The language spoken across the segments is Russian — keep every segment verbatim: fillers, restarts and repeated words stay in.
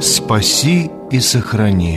Спаси и сохрани.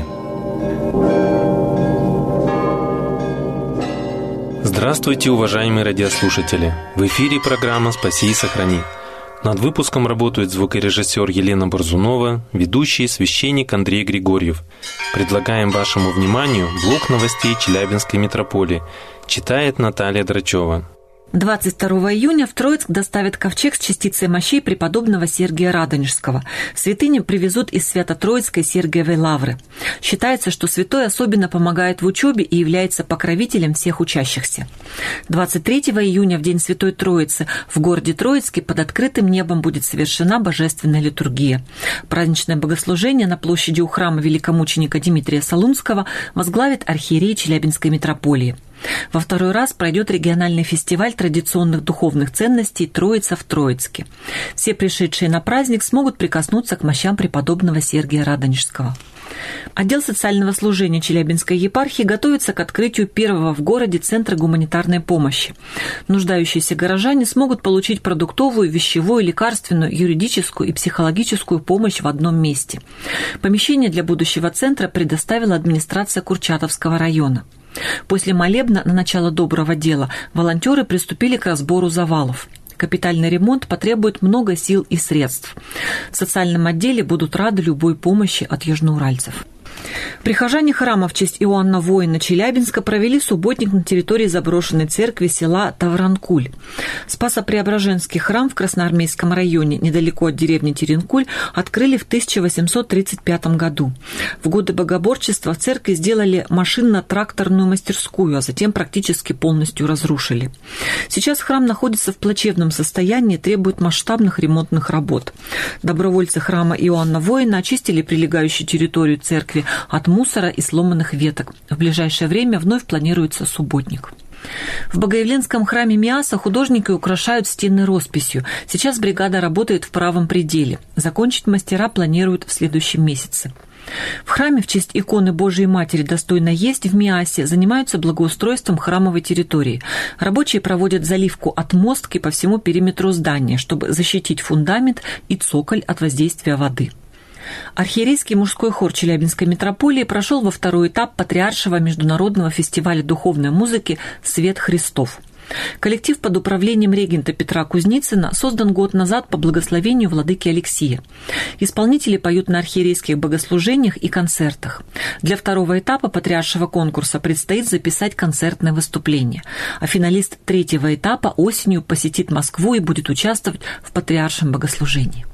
Здравствуйте, уважаемые радиослушатели! В эфире программа «Спаси и сохрани». Над выпуском работают звукорежиссер Елена Борзунова, ведущий священник Андрей Григорьев. Предлагаем вашему вниманию блок новостей Челябинской митрополии. Читает Наталья Драчева. двадцать второго июня в Троицк доставят ковчег с частицей мощей преподобного Сергия Радонежского. Святыню привезут из Свято-Троицкой Сергиевой лавры. Считается, что святой особенно помогает в учебе и является покровителем всех учащихся. двадцать третьего июня, в день Святой Троицы, в городе Троицке под открытым небом будет совершена божественная литургия. Праздничное богослужение на площади у храма великомученика Дмитрия Солунского возглавит архиерей Челябинской митрополии. Во второй раз пройдет региональный фестиваль традиционных духовных ценностей «Троица в Троицке». Все пришедшие на праздник смогут прикоснуться к мощам преподобного Сергия Радонежского. Отдел социального служения Челябинской епархии готовится к открытию первого в городе Центра гуманитарной помощи. Нуждающиеся горожане смогут получить продуктовую, вещевую, лекарственную, юридическую и психологическую помощь в одном месте. Помещение для будущего центра предоставила администрация Курчатовского района. После молебна на начало доброго дела волонтеры приступили к разбору завалов. Капитальный ремонт потребует много сил и средств. В социальном отделе будут рады любой помощи от южноуральцев. Прихожане храма в честь Иоанна Воина Челябинска провели субботник на территории заброшенной церкви села Тавранкуль. Спасо-Преображенский храм в Красноармейском районе, недалеко от деревни Теренкуль, открыли в тысяча восемьсот тридцать пятом году. В годы богоборчества в церкви сделали машинно-тракторную мастерскую, а затем практически полностью разрушили. Сейчас храм находится в плачевном состоянии и требует масштабных ремонтных работ. Добровольцы храма Иоанна Воина очистили прилегающую территорию церкви от мусора и сломанных веток. В ближайшее время вновь планируется субботник. В Богоявленском храме Миаса художники украшают стены росписью. Сейчас бригада работает в правом пределе. Закончить мастера планируют в следующем месяце. В храме в честь иконы Божией Матери «Достойно есть» в Миасе занимаются благоустройством храмовой территории. Рабочие проводят заливку отмостки по всему периметру здания, чтобы защитить фундамент и цоколь от воздействия воды. Архиерейский мужской хор Челябинской митрополии прошел во второй этап патриаршего международного фестиваля духовной музыки «Свет Христов». Коллектив под управлением регента Петра Кузницына создан год назад по благословению владыки Алексия. Исполнители поют на архиерейских богослужениях и концертах. Для второго этапа патриаршего конкурса предстоит записать концертное выступление, а финалист третьего этапа осенью посетит Москву и будет участвовать в патриаршем богослужении.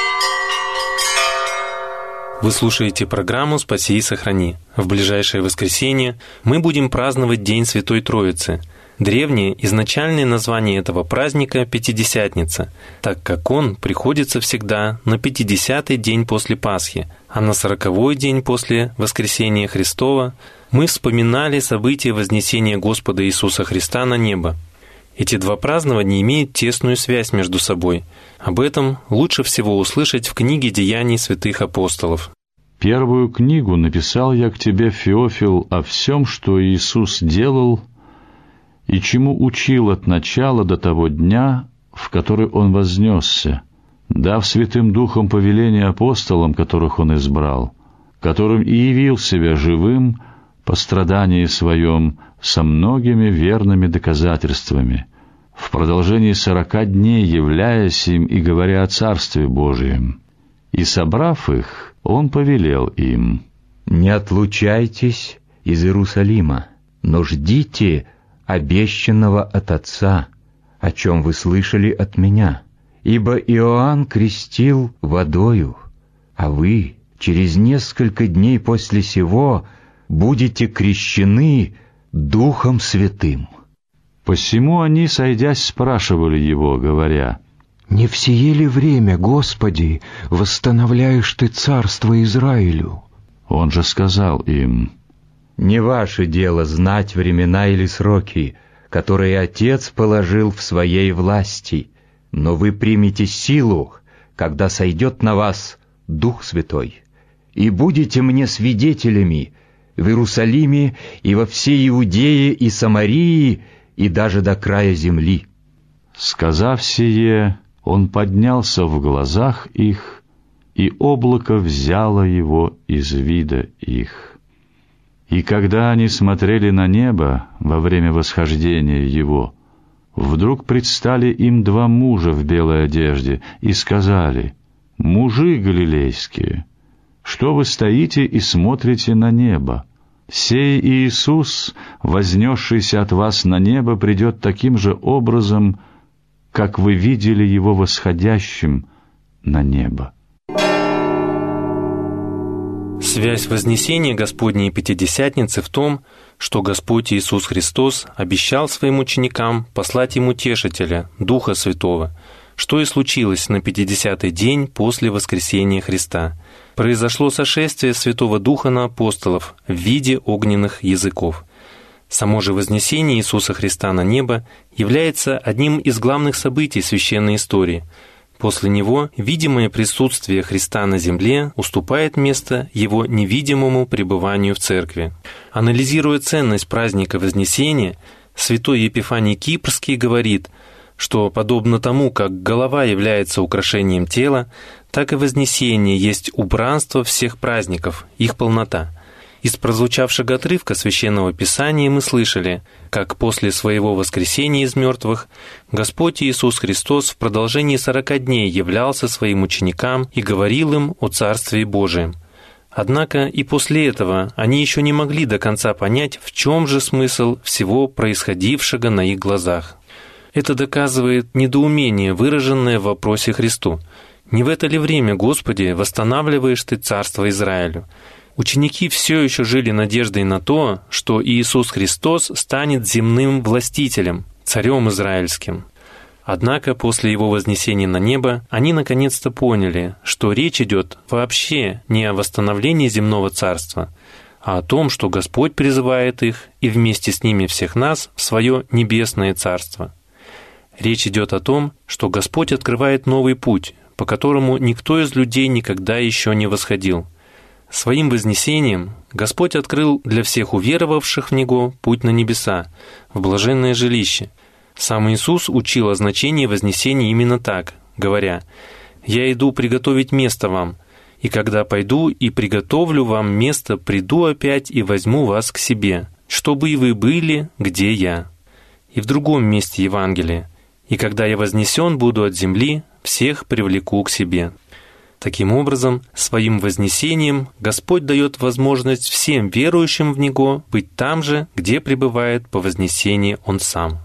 Вы слушаете программу «Спаси и сохрани». В ближайшее воскресенье мы будем праздновать День Святой Троицы. Древнее изначальное название этого праздника – Пятидесятница, так как он приходится всегда на пятидесятый день после Пасхи, а на сороковой день после Воскресения Христова мы вспоминали события вознесения Господа Иисуса Христа на небо. Эти два празднования имеют тесную связь между собой. Об этом лучше всего услышать в книге «Деяний святых апостолов». «Первую книгу написал я к тебе, Феофил, о всем, что Иисус делал и чему учил от начала до того дня, в который Он вознесся, дав Святым Духом повеление апостолам, которых Он избрал, которым и явил себя живым по страдании Своем со многими верными доказательствами, в продолжении сорока дней являясь им и говоря о Царстве Божием. И, собрав их, Он повелел им: «Не отлучайтесь из Иерусалима, но ждите обещанного от Отца, о чем вы слышали от Меня. Ибо Иоанн крестил водою, а вы через несколько дней после сего будете крещены Духом Святым». Посему они, сойдясь, спрашивали Его, говоря: «Не в сие ли время, Господи, восстановляешь Ты царство Израилю?» Он же сказал им: «Не ваше дело знать времена или сроки, которые Отец положил в Своей власти, но вы примете силу, когда сойдет на вас Дух Святой, и будете мне свидетелями в Иерусалиме и во всей Иудее и Самарии, и даже до края земли». Сказав сие, Он поднялся в глазах их и облако взяло его из вида их. И когда они смотрели на небо во время восхождения его, вдруг предстали им два мужа в белой одежде и сказали: «Мужи галилейские, что вы стоите и смотрите на небо? Сей Иисус, вознесшийся от вас на небо, придет таким же образом, как вы видели Его восходящим на небо». Связь вознесения Господней Пятидесятницы в том, что Господь Иисус Христос обещал своим ученикам послать им Утешителя, Духа Святого, что и случилось на пятидесятый день после воскресения Христа. Произошло сошествие Святого Духа на апостолов в виде огненных языков. Само же вознесение Иисуса Христа на небо является одним из главных событий священной истории. После него видимое присутствие Христа на земле уступает место Его невидимому пребыванию в церкви. Анализируя ценность праздника Вознесения, святой Епифаний Кипрский говорит, что подобно тому, как голова является украшением тела, так и Вознесение есть убранство всех праздников, их полнота. Из прозвучавшего отрывка Священного Писания мы слышали, как после своего воскресения из мертвых Господь Иисус Христос в продолжении сорока дней являлся своим ученикам и говорил им о Царстве Божием. Однако и после этого они еще не могли до конца понять, в чем же смысл всего происходившего на их глазах. Это доказывает недоумение, выраженное в вопросе Христу: «Не в это ли время, Господи, восстанавливаешь Ты Царство Израилю?» Ученики все еще жили надеждой на то, что Иисус Христос станет земным властителем, царем израильским. Однако после Его вознесения на небо они наконец-то поняли, что речь идет вообще не о восстановлении земного царства, а о том, что Господь призывает их и вместе с ними всех нас в свое небесное царство. Речь идет о том, что Господь открывает новый путь, по которому никто из людей никогда еще не восходил. Своим вознесением Господь открыл для всех уверовавших в Него путь на небеса, в блаженное жилище. Сам Иисус учил о значении вознесения именно так, говоря: «Я иду приготовить место вам, и когда пойду и приготовлю вам место, приду опять и возьму вас к себе, чтобы и вы были, где я». И в другом месте Евангелия: «И когда я вознесен буду от земли, всех привлеку к себе». Таким образом, своим вознесением Господь дает возможность всем верующим в Него быть там же, где пребывает по вознесении Он Сам.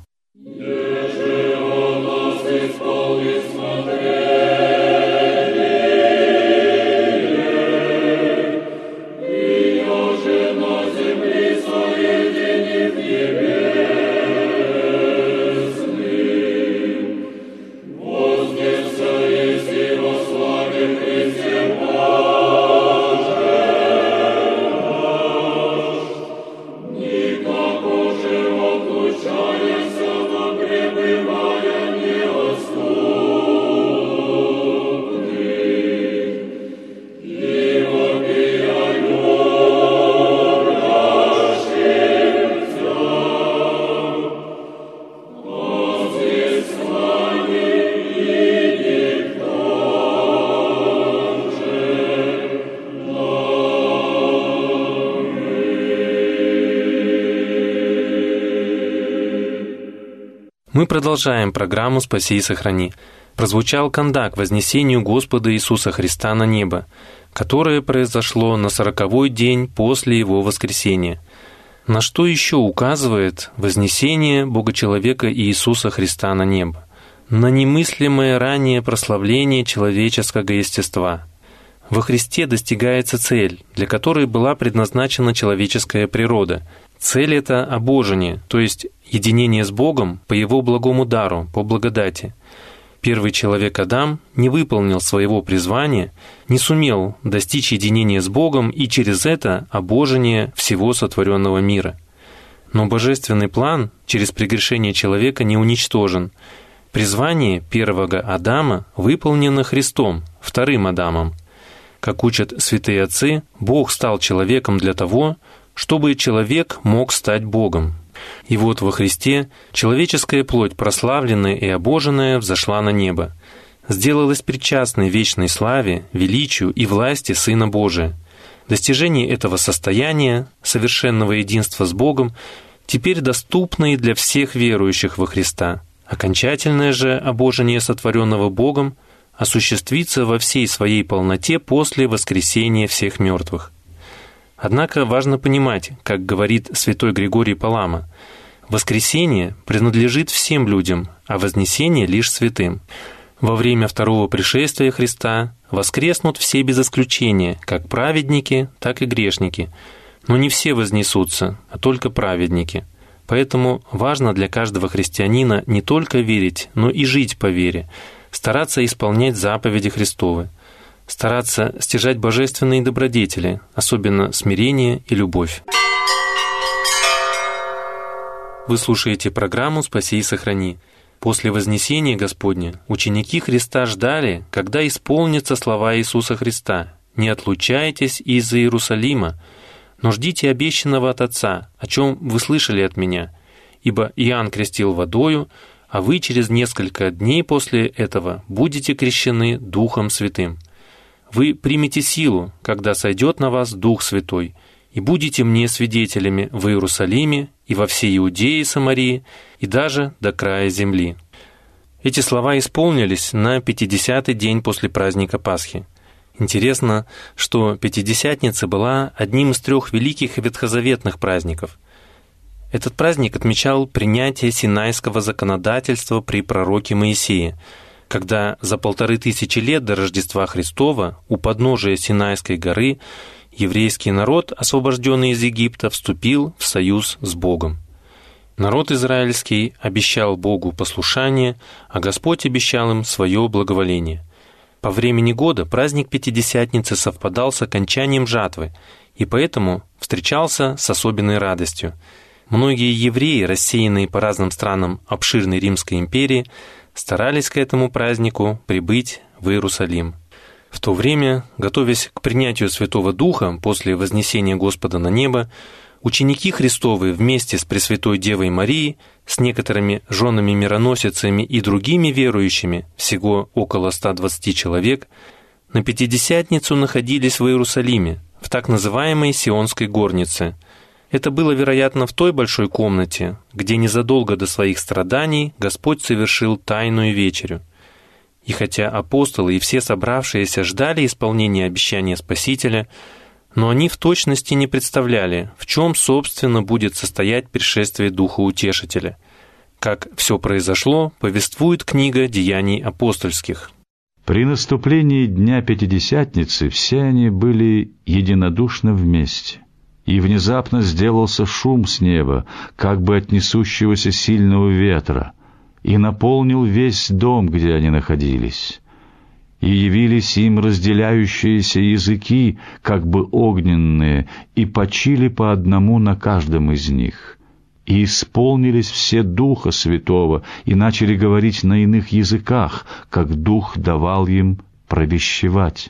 Мы продолжаем программу «Спаси и сохрани». Прозвучал кандак вознесению Господа Иисуса Христа на небо, которое произошло на сороковой день после Его воскресения. На что еще указывает вознесение Бога-человека Иисуса Христа на небо? На немыслимое ранее прославление человеческого естества. Во Христе достигается цель, для которой была предназначена человеческая природа. Цель — это обожение, то есть единение с Богом по Его благому дару, по благодати. Первый человек Адам не выполнил своего призвания, не сумел достичь единения с Богом и через это обожение всего сотворенного мира. Но божественный план через прегрешение человека не уничтожен. Призвание первого Адама выполнено Христом, вторым Адамом. Как учат святые отцы, Бог стал человеком для того, чтобы человек мог стать Богом. И вот во Христе человеческая плоть, прославленная и обоженная, взошла на небо. сделалась причастной вечной славе, величию и власти Сына Божия. Достижение этого состояния, совершенного единства с Богом, теперь доступно и для всех верующих во Христа. Окончательное же обожение сотворенного Богом осуществится во всей своей полноте после воскресения всех мертвых. Однако важно понимать, как говорит святой Григорий Палама, воскресение принадлежит всем людям, а вознесение лишь святым. Во время второго пришествия Христа воскреснут все без исключения, как праведники, так и грешники. Но не все вознесутся, а только праведники. Поэтому важно для каждого христианина не только верить, но и жить по вере, стараться исполнять заповеди Христовы, стараться стяжать божественные добродетели, особенно смирение и любовь. Вы слушаете программу «Спаси и сохрани». После Вознесения Господня ученики Христа ждали, когда исполнятся слова Иисуса Христа: «Не отлучайтесь из Иерусалима, но ждите обещанного от Отца, о чем вы слышали от Меня. Ибо Иоанн крестил водою, а вы через несколько дней после этого будете крещены Духом Святым. Вы примете силу, когда сойдет на вас Дух Святой, и будете мне свидетелями в Иерусалиме и во всей Иудее и Самарии, и даже до края земли». Эти слова исполнились на пятидесятый день после праздника Пасхи. Интересно, что Пятидесятница была одним из трех великих ветхозаветных праздников. Этот праздник отмечал принятие синайского законодательства при пророке Моисее, когда за полторы тысячи лет до Рождества Христова у подножия Синайской горы еврейский народ, освобожденный из Египта, вступил в союз с Богом. Народ израильский обещал Богу послушание, а Господь обещал им свое благоволение. По времени года праздник Пятидесятницы совпадал с окончанием жатвы, и поэтому встречался с особенной радостью. Многие евреи, рассеянные по разным странам обширной Римской империи, старались к этому празднику прибыть в Иерусалим. В то время, готовясь к принятию Святого Духа после вознесения Господа на небо, ученики Христовы вместе с Пресвятой Девой Марией, с некоторыми женами-мироносицами и другими верующими, всего около ста двадцати человек, на Пятидесятницу находились в Иерусалиме, в так называемой Сионской горнице. Это было, вероятно, в той большой комнате, где незадолго до своих страданий Господь совершил тайную вечерю. И хотя апостолы и все собравшиеся ждали исполнения обещания Спасителя, но они в точности не представляли, в чем, собственно, будет состоять пришествие Духа Утешителя. Как все произошло, повествует книга «Деяний апостольских». При наступлении Дня Пятидесятницы все они были единодушно вместе. И внезапно сделался шум с неба, как бы от несущегося сильного ветра, и наполнил весь дом, где они находились. И явились им разделяющиеся языки, как бы огненные, и почили по одному на каждом из них. И исполнились все Духа Святого, и начали говорить на иных языках, как Дух давал им провещевать.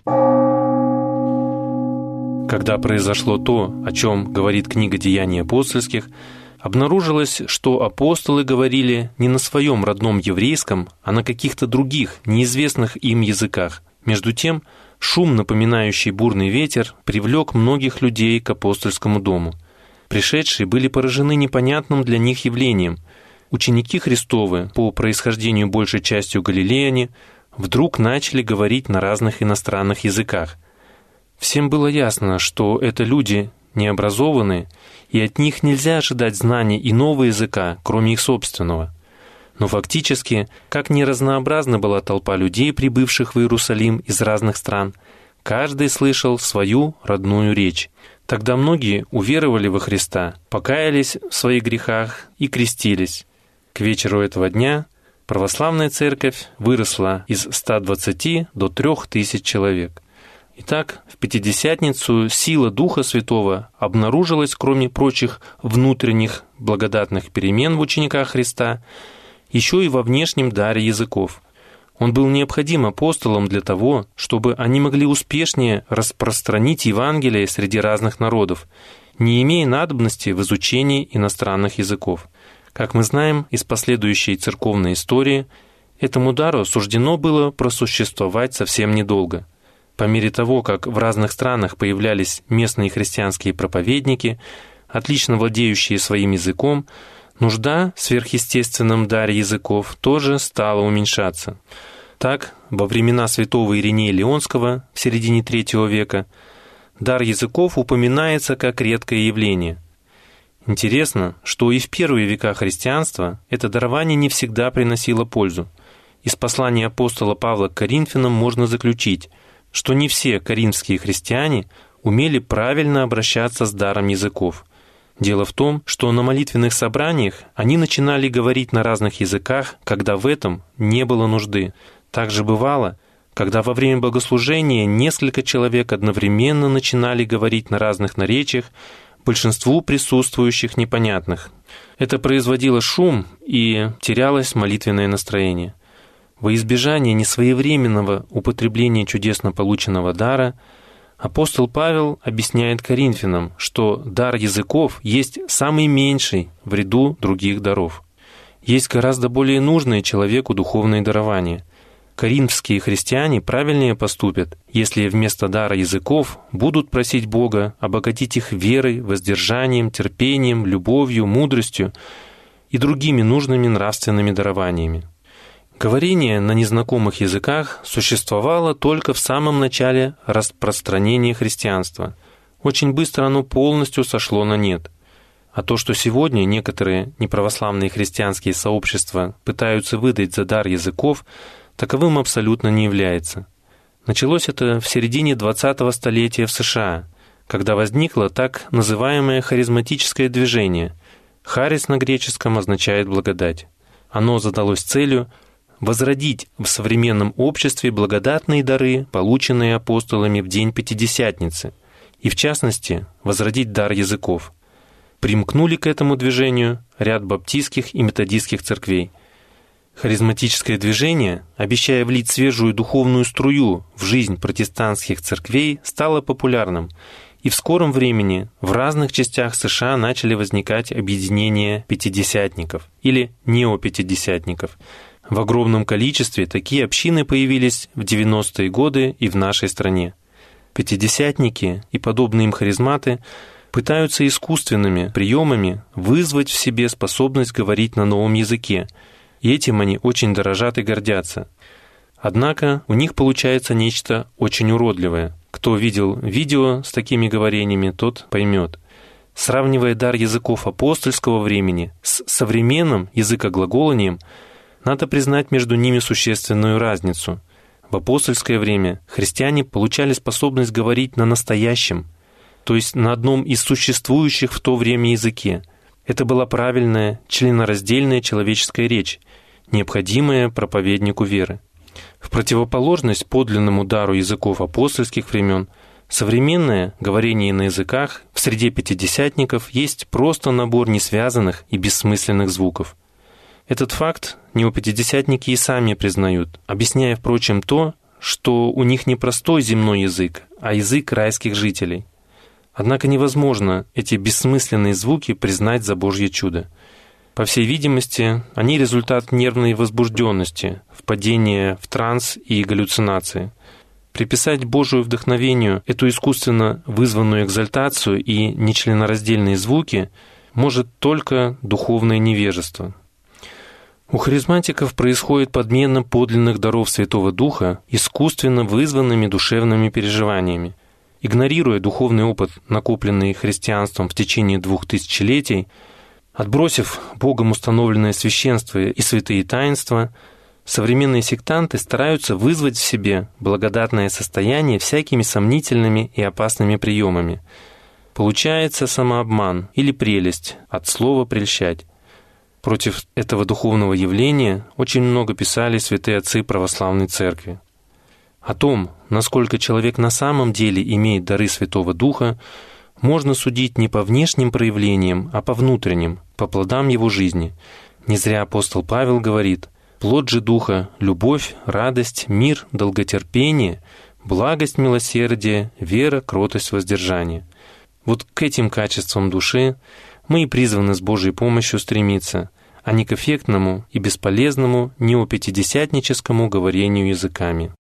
Когда произошло то, о чем говорит книга «Деяний апостольских», обнаружилось, что апостолы говорили не на своем родном еврейском, а на каких-то других, неизвестных им языках. Между тем, шум, напоминающий бурный ветер, привлек многих людей к апостольскому дому. Пришедшие были поражены непонятным для них явлением. Ученики Христовы, по происхождению большей частью галилеяне, вдруг начали говорить на разных иностранных языках. Всем было ясно, что это люди необразованные, и от них нельзя ожидать знаний иного языка, кроме их собственного. Но фактически, как ни разнообразна была толпа людей, прибывших в Иерусалим из разных стран, каждый слышал свою родную речь. Тогда многие уверовали во Христа, покаялись в своих грехах и крестились. К вечеру этого дня православная церковь выросла из ста двадцати до трёх тысяч человек. Итак, в Пятидесятницу сила Духа Святого обнаружилась, кроме прочих внутренних благодатных перемен в учениках Христа, еще и во внешнем даре языков. Он был необходим апостолам для того, чтобы они могли успешнее распространить Евангелие среди разных народов, не имея надобности в изучении иностранных языков. Как мы знаем из последующей церковной истории, Этому дару суждено было просуществовать совсем недолго. По мере того, как в разных странах появлялись местные христианские проповедники, отлично владеющие своим языком, нужда в сверхъестественном даре языков тоже стала уменьшаться. Так, во времена святого Иринея Лионского в середине третьего века дар языков упоминается как редкое явление. Интересно, что и в первые века христианства это дарование не всегда приносило пользу. Из послания апостола Павла к Коринфянам можно заключить, что не все коринфские христиане умели правильно обращаться с даром языков. Дело в том, что на молитвенных собраниях они начинали говорить на разных языках, когда в этом не было нужды. Также бывало, когда во время богослужения несколько человек одновременно начинали говорить на разных наречиях, большинству присутствующих непонятных. Это производило шум, и терялось молитвенное настроение. Во избежание несвоевременного употребления чудесно полученного дара апостол Павел объясняет коринфянам, что дар языков есть самый меньший в ряду других даров. Есть гораздо более нужные человеку духовные дарования. Коринфские христиане правильнее поступят, если вместо дара языков будут просить Бога обогатить их верой, воздержанием, терпением, любовью, мудростью и другими нужными нравственными дарованиями. Говорение на незнакомых языках существовало только в самом начале распространения христианства. Очень быстро оно полностью сошло на нет. А то, что сегодня некоторые неправославные христианские сообщества пытаются выдать за дар языков, таковым абсолютно не является. Началось это в середине двадцатого столетия в США, когда возникло так называемое харизматическое движение. «Харис» на греческом означает «благодать». Оно задалось целью возродить в современном обществе благодатные дары, полученные апостолами в день Пятидесятницы, и, в частности, возродить дар языков. Примкнули к этому движению ряд баптистских и методистских церквей. Харизматическое движение, обещая влить свежую духовную струю в жизнь протестантских церквей, стало популярным, и в скором времени в разных частях США начали возникать объединения пятидесятников или неопятидесятников. В огромном количестве такие общины появились в девяностые годы и в нашей стране. Пятидесятники и подобные им харизматы пытаются искусственными приемами вызвать в себе способность говорить на новом языке, и этим они очень дорожат и гордятся. Однако у них получается нечто очень уродливое. Кто видел видео с такими говорениями, тот поймет. Сравнивая дар языков апостольского времени с современным языкоглаголанием, надо признать между ними существенную разницу. В апостольское время христиане получали способность говорить на настоящем, то есть на одном из существующих в то время языке. Это была правильная, членораздельная человеческая речь, необходимая проповеднику веры. В противоположность подлинному дару языков апостольских времен, современное говорение на языках в среде пятидесятников есть просто набор несвязанных и бессмысленных звуков. Этот факт неопятидесятники и сами признают, объясняя, впрочем, то, что у них не простой земной язык, а язык райских жителей. Однако невозможно эти бессмысленные звуки признать за Божье чудо. По всей видимости, они результат нервной возбужденности, впадения в транс и галлюцинации. Приписать Божию вдохновению эту искусственно вызванную экзальтацию и нечленораздельные звуки может только духовное невежество. У харизматиков происходит подмена подлинных даров Святого Духа искусственно вызванными душевными переживаниями. Игнорируя духовный опыт, накопленный христианством в течение двух тысячелетий, отбросив Богом установленное священство и святые таинства, современные сектанты стараются вызвать в себе благодатное состояние всякими сомнительными и опасными приемами. Получается самообман или прелесть от слова «прельщать». Против этого духовного явления очень много писали святые отцы православной церкви. О том, насколько человек на самом деле имеет дары Святого Духа, можно судить не по внешним проявлениям, а по внутренним, по плодам его жизни. Не зря апостол Павел говорит: «Плод же Духа — любовь, радость, мир, долготерпение, благость, милосердие, вера, кротость, воздержание». Вот к этим качествам души мы и призваны с Божьей помощью стремиться, а не к эффектному и бесполезному неопятидесятническому говорению языками.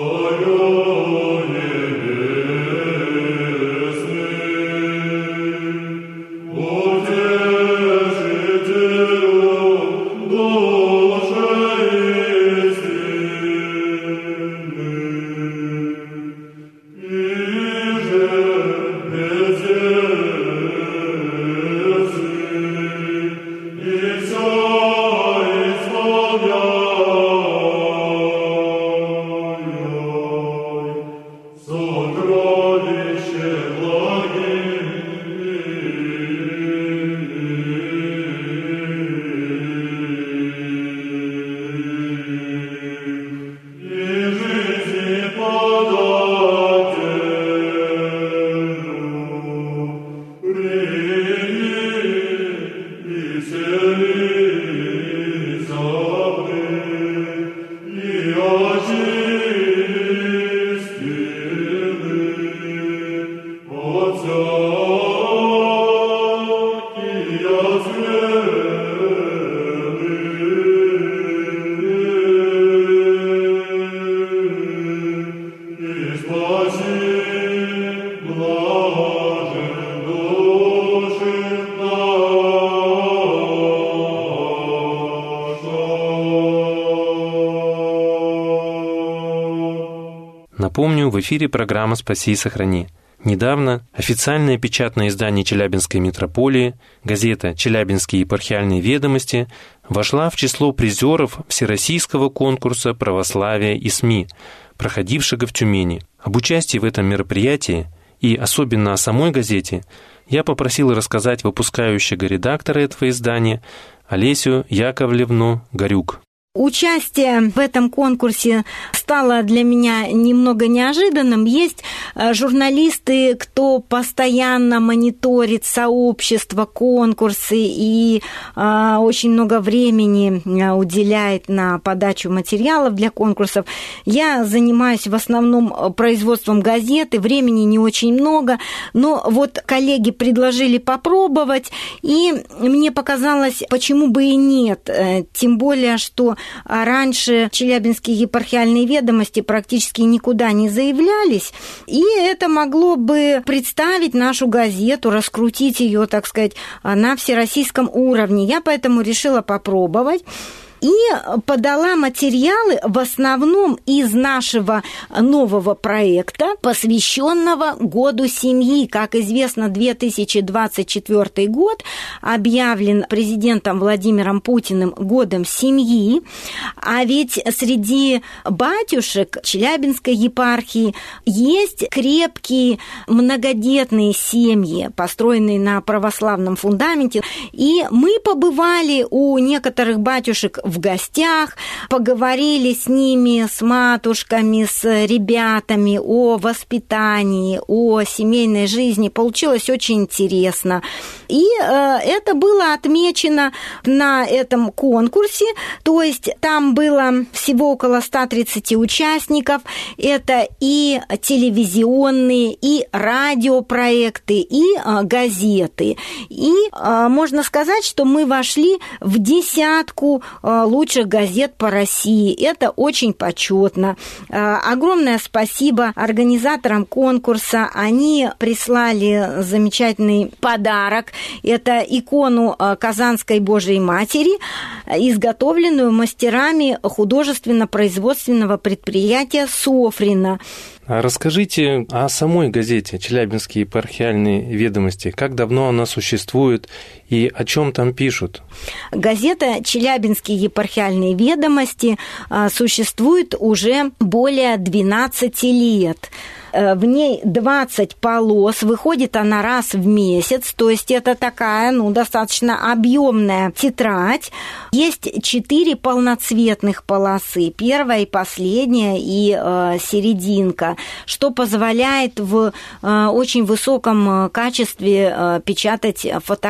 Напомню, в эфире программа «Спаси и сохрани». Недавно официальное печатное издание Челябинской митрополии, газета «Челябинские епархиальные ведомости» вошла в число призеров Всероссийского конкурса православия и СМИ, проходившего в Тюмени. Об участии в этом мероприятии и особенно о самой газете я попросил рассказать выпускающего редактора этого издания Олесю Яковлевну Горюк. Участие в этом конкурсе стало для меня немного неожиданным. Есть журналисты, кто постоянно мониторит сообщество, конкурсы и э, очень много времени уделяет на подачу материалов для конкурсов. Я занимаюсь в основном производством газеты, времени не очень много, но вот коллеги предложили попробовать, и мне показалось, почему бы и нет, тем более, что раньше Челябинские епархиальные ведомости практически никуда не заявлялись, и это могло бы представить нашу газету, раскрутить ее, так сказать, на всероссийском уровне. Я поэтому решила попробовать. И подала материалы в основном из нашего нового проекта, посвященного Году семьи. Как известно, две тысячи двадцать четвёртый год объявлен президентом Владимиром Путиным Годом семьи, а ведь среди батюшек Челябинской епархии есть крепкие многодетные семьи, построенные на православном фундаменте. И мы побывали у некоторых батюшек в гостях, поговорили с ними, с матушками, с ребятами о воспитании, о семейной жизни. Получилось очень интересно. И э, это было отмечено на этом конкурсе, то есть там было всего около ста тридцати участников. Это и телевизионные, и радиопроекты, и э, газеты. И э, можно сказать, что мы вошли в десятку э, лучших газет по России. Это очень почетно. Огромное спасибо организаторам конкурса. Они прислали замечательный подарок. Это икону Казанской Божией Матери, изготовленную мастерами художественно-производственного предприятия «Софрина». Расскажите о самой газете «Челябинские епархиальные ведомости». Как давно она существует и о чем там пишут? Газета «Челябинские епархиальные ведомости» существует уже более двенадцати лет. В ней двадцать полос, выходит она раз в месяц, то есть это такая, ну, достаточно объемная тетрадь. Есть четыре полноцветных полосы, первая и последняя, и э, серединка, что позволяет в э, очень высоком качестве э, печатать фотографии,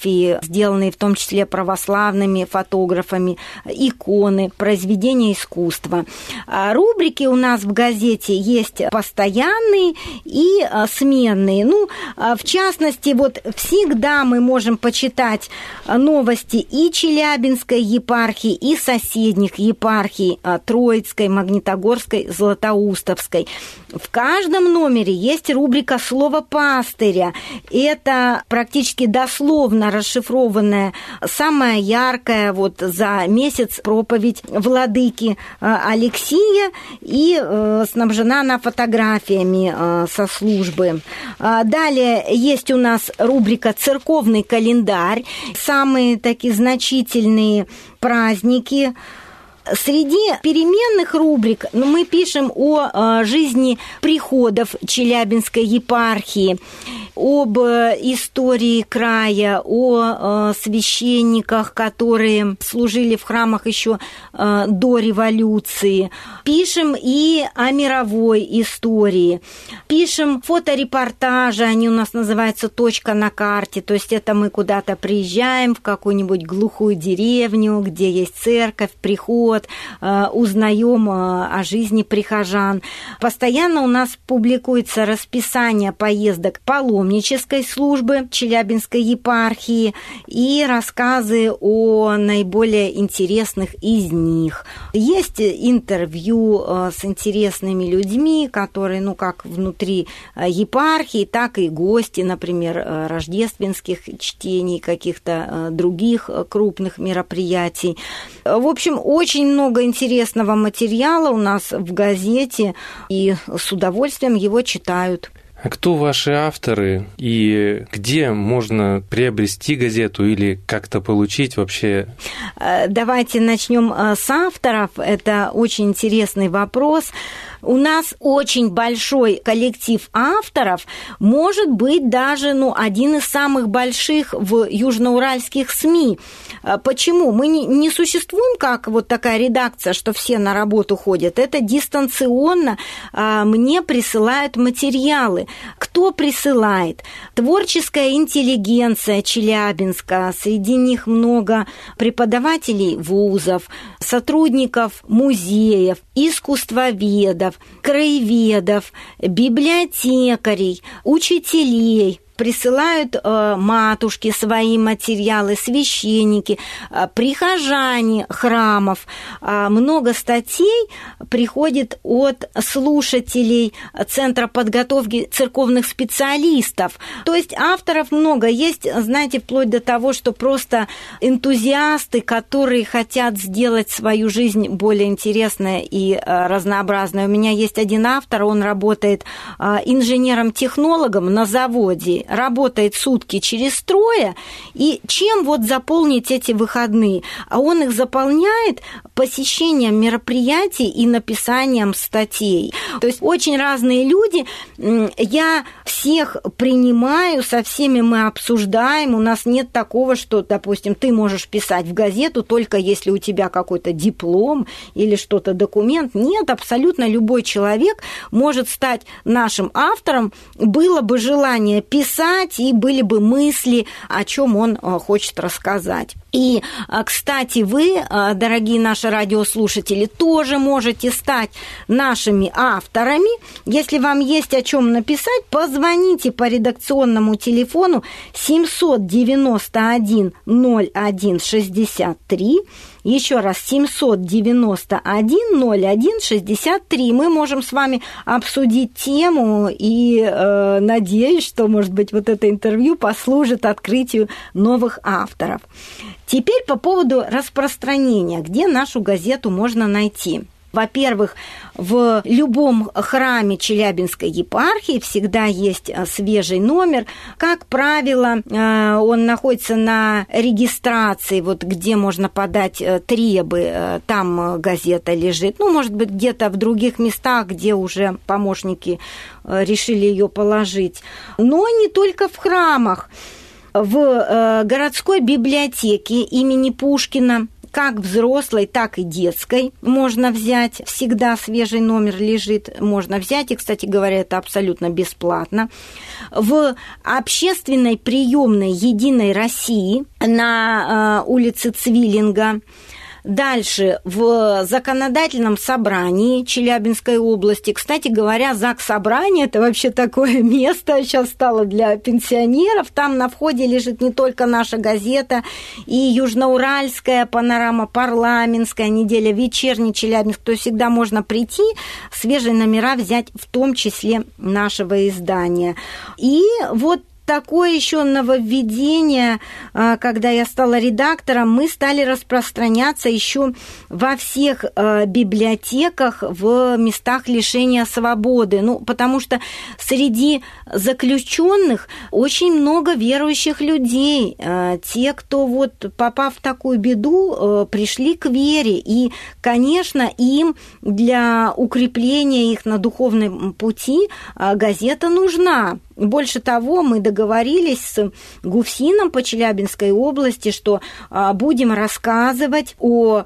фотографии, сделанные в том числе православными фотографами, иконы, произведения искусства. Рубрики у нас в газете есть постоянные и сменные. Ну, в частности, вот всегда мы можем почитать новости и Челябинской епархии, и соседних епархий Троицкой, Магнитогорской, Златоустовской. В каждом номере есть рубрика «Слово пастыря». Это практически дословно расшифрованная, самая яркая вот за месяц проповедь владыки Алексия, и снабжена она фотографиями со службы. Далее есть у нас рубрика «Церковный календарь». Самые такие значительные праздники. Среди переменных рубрик мы пишем о жизни приходов Челябинской епархии, об истории края, о священниках, которые служили в храмах еще до революции. Пишем и о мировой истории. Пишем фоторепортажи, они у нас называются «Точка на карте», то есть это мы куда-то приезжаем в какую-нибудь глухую деревню, где есть церковь, приход, узнаем о жизни прихожан. Постоянно у нас публикуется расписание поездок паломнической службы Челябинской епархии и рассказы о наиболее интересных из них. Есть интервью с интересными людьми, которые, ну, как внутри епархии, так и гости, например, рождественских чтений, каких-то других крупных мероприятий. В общем, очень много интересного материала у нас в газете, и с удовольствием его читают. А кто ваши авторы и где можно приобрести газету или как-то получить вообще? Давайте начнем с авторов. Это очень интересный вопрос. У нас очень большой коллектив авторов, может быть, даже ну, один из самых больших в южноуральских СМИ. Почему? Мы не существуем как вот такая редакция, что все на работу ходят. Это дистанционно мне присылают материалы. Кто присылает? Творческая интеллигенция Челябинска. Среди них много преподавателей вузов, сотрудников музеев, искусствоведов, краеведов, библиотекарей, учителей. Присылают э, матушки свои материалы, священники, э, прихожане храмов. Э, много статей приходит от слушателей Центра подготовки церковных специалистов. То есть авторов много. Есть, знаете, вплоть до того, что просто энтузиасты, которые хотят сделать свою жизнь более интересной и э, разнообразной. У меня есть один автор, он работает э, инженером-технологом на заводе, работает сутки через трое, и чем вот заполнить эти выходные? А он их заполняет посещением мероприятий и написанием статей. То есть очень разные люди. Я всех принимаю, со всеми мы обсуждаем. У нас нет такого, что, допустим, ты можешь писать в газету только если у тебя какой-то диплом или что-то, документ. Нет, абсолютно любой человек может стать нашим автором. Было бы желание писать, и были бы мысли, о чем он хочет рассказать. И, кстати, вы, дорогие наши радиослушатели, тоже можете стать нашими авторами. Если вам есть о чем написать, позвоните по редакционному телефону семь девять один ноль один шестьдесят три. Еще раз, семь девять один ноль один шестьдесят три. Мы можем с вами обсудить тему, и э, надеюсь, что, может быть, вот это интервью послужит открытию новых авторов. Теперь по поводу распространения. Где нашу газету можно найти? Во-первых, в любом храме Челябинской епархии всегда есть свежий номер. Как правило, он находится на регистрации, вот где можно подать требы, там газета лежит. Ну, может быть, где-то в других местах, где уже помощники решили ее положить. Но не только в храмах. В городской библиотеке имени Пушкина как взрослой, так и детской можно взять. Всегда свежий номер лежит, можно взять. И, кстати говоря, это абсолютно бесплатно. В общественной приемной «Единой России» на улице Цвиллинга. Дальше, в законодательном собрании Челябинской области. Кстати говоря, Заксобрание – это вообще такое место сейчас стало для пенсионеров. Там на входе лежит не только наша газета, и Южноуральская панорама, Парламентская неделя, Вечерний Челябинск. То есть всегда можно прийти, свежие номера взять, в том числе нашего издания. И вот такое еще нововведение, когда я стала редактором, мы стали распространяться еще во всех библиотеках в местах лишения свободы. Ну, потому что среди заключенных очень много верующих людей. Те, кто вот, попав в такую беду, пришли к вере. И, конечно, им для укрепления их на духовном пути газета нужна. Больше того, мы договорились с ГУФСИНом по Челябинской области, что будем рассказывать о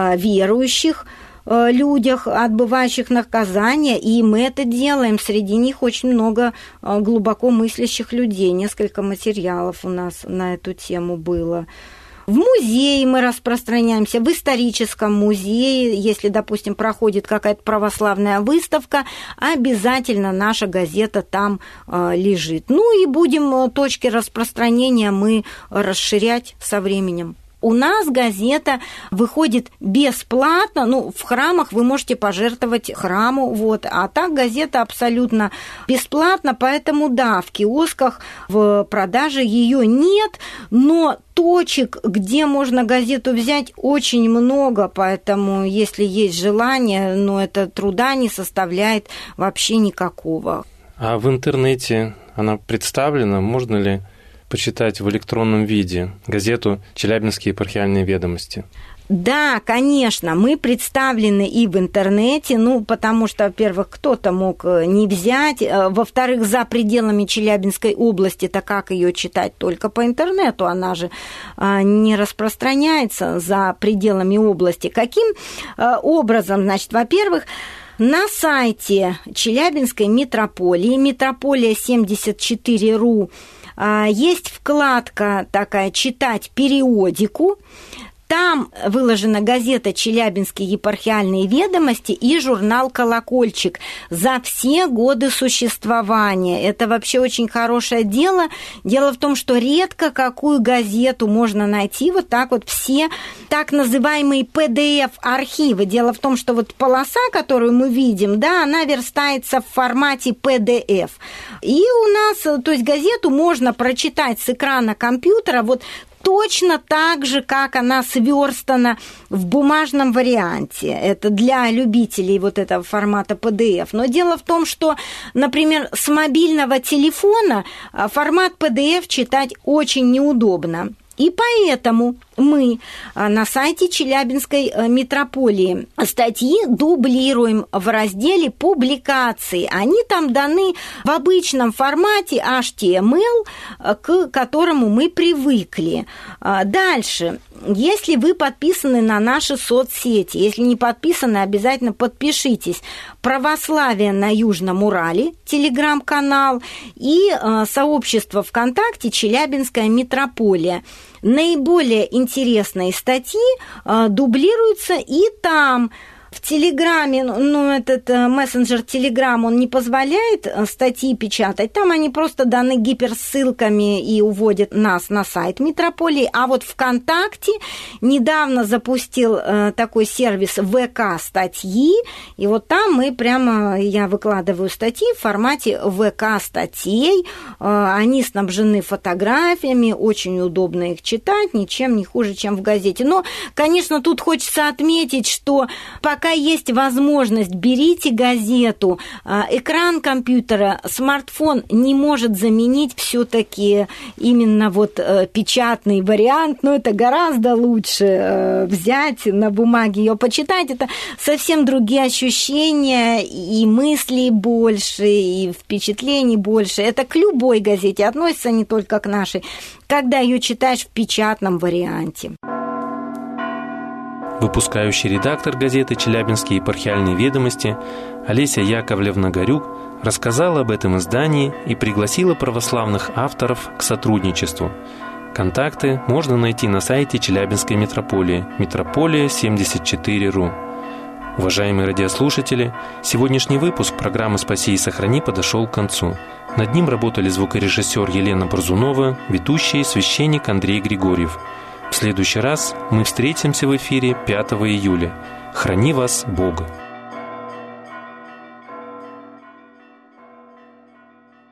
верующих людях, отбывающих наказание, и мы это делаем. Среди них очень много глубоко мыслящих людей. Несколько материалов у нас на эту тему было. В музее мы распространяемся, в историческом музее, если, допустим, проходит какая-то православная выставка, обязательно наша газета там э, лежит. Ну и будем точки распространения мы расширять со временем. У нас газета выходит бесплатно, ну, в храмах вы можете пожертвовать храму, вот, а так газета абсолютно бесплатна, поэтому, да, в киосках в продаже ее нет, но точек, где можно газету взять, очень много, поэтому, если есть желание, но это труда не составляет вообще никакого. А в интернете она представлена, можно ли почитать в электронном виде газету «Челябинские епархиальные ведомости»? Да, конечно, мы представлены и в интернете, ну, потому что, во-первых, кто-то мог не взять, во-вторых, за пределами Челябинской области-то как ее читать? Только по интернету, она же не распространяется за пределами области. Каким образом? Значит, во-первых, на сайте Челябинской митрополии, метрополия семьдесят четыре точка ру, есть вкладка такая «Читать периодику». Там выложена газета «Челябинские епархиальные ведомости» и журнал «Колокольчик» за все годы существования. Это вообще очень хорошее дело. Дело в том, что редко какую газету можно найти вот так вот все так называемые пи ди эф-архивы. Дело в том, что вот полоса, которую мы видим, да, она верстается в формате пи ди эф. И у нас, то есть газету можно прочитать с экрана компьютера вот точно так же, как она сверстана в бумажном варианте. Это для любителей вот этого формата пи ди эф. Но дело в том, что, например, с мобильного телефона формат пи ди эф читать очень неудобно. И поэтому мы на сайте Челябинской митрополии статьи дублируем в разделе «Публикации». Они там даны в обычном формате эйч ти эм эл, к которому мы привыкли. Дальше. Если вы подписаны на наши соцсети, если не подписаны, обязательно подпишитесь. «Православие на Южном Урале», телеграм-канал, и сообщество ВКонтакте «Челябинская митрополия». Наиболее интересные статьи дублируются и там. В Телеграме, ну, этот мессенджер Телеграм, он не позволяет статьи печатать. Там они просто даны гиперссылками и уводят нас на сайт митрополии. А вот ВКонтакте недавно запустил такой сервис ВК-статьи. И вот там мы прямо, я выкладываю статьи в формате ВК-статей. Они снабжены фотографиями, очень удобно их читать, ничем не хуже, чем в газете. Но, конечно, тут хочется отметить, что по Пока есть возможность, берите газету. Экран компьютера, смартфон не может заменить все-таки именно вот печатный вариант, но это гораздо лучше взять на бумаге ее почитать. Это совсем другие ощущения, и мыслей больше, и впечатлений больше. Это к любой газете относится, не только к нашей, когда ее читаешь в печатном варианте. Выпускающий редактор газеты «Челябинские епархиальные ведомости» Олеся Яковлевна Горюк рассказала об этом издании и пригласила православных авторов к сотрудничеству. Контакты можно найти на сайте Челябинской митрополии митрополия семьдесят четыре точка ру. Уважаемые радиослушатели, сегодняшний выпуск программы «Спаси и сохрани» подошел к концу. Над ним работали звукорежиссер Елена Борзунова, ведущий священник Андрей Григорьев. В следующий раз мы встретимся в эфире пятого июля. Храни вас Бог!